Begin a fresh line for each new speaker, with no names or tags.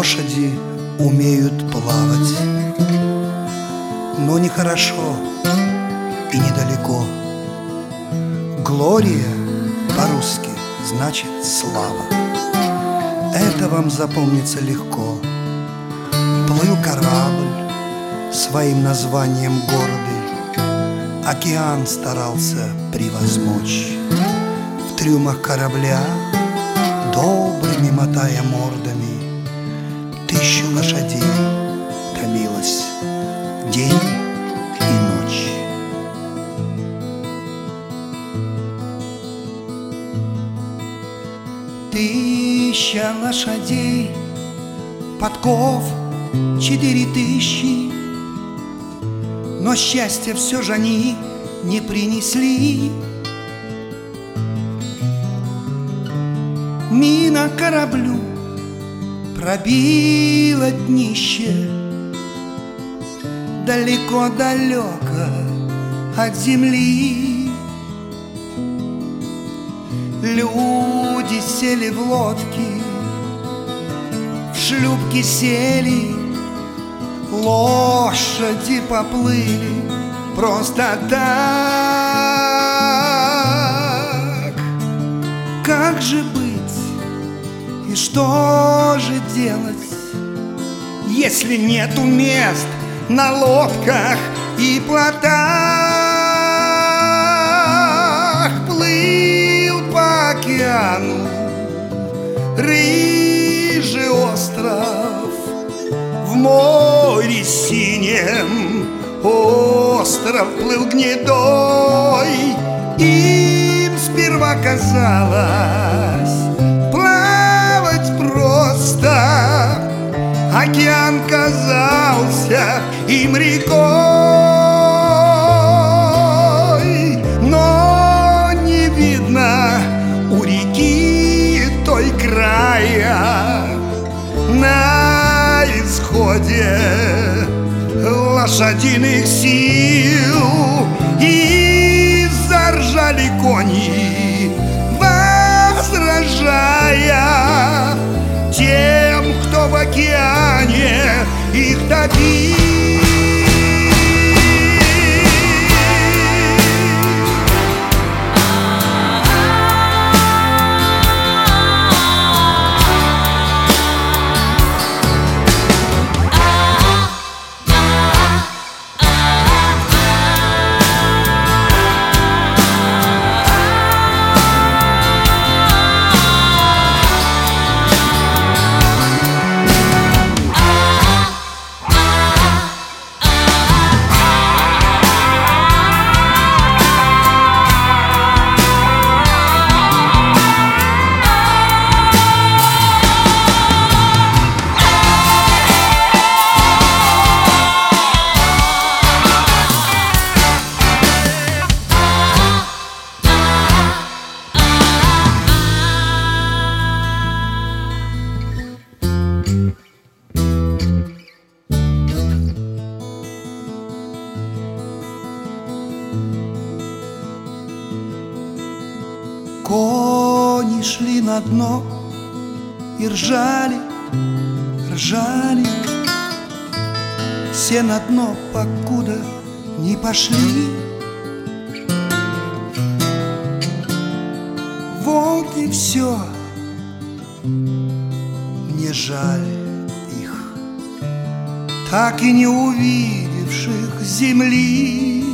Лошади умеют плавать, но нехорошо и недалеко. Глория по-русски значит слава. Это вам запомнится легко. Плыл корабль своим названием гордый, океан старался превозмочь. В трюмах корабля, добрыми мотая мордами, 1000 лошадей томилось день и ночь. Тысяча лошадей, подков 4000, но счастья все же они не принесли. Мина кораблю пробила днище далеко-далеко от земли. Люди сели в лодки, в шлюпки сели, лошади поплыли просто так. Как же быть и что же делать, если нету мест на лодках и плотах? Плыл по океану рыжий остров, в море синем остров плыл гнедой. Им сперва казалось плавать просто, океан казался им рекой, но не видно у реки той края. На исходе лошадиных сил и заржали кони, возражая тем, кто в океане их топил. Кони шли на дно и ржали, ржали. Все на дно, покуда не пошли. Вот и все. Мне жаль их, так и не увидевших земли.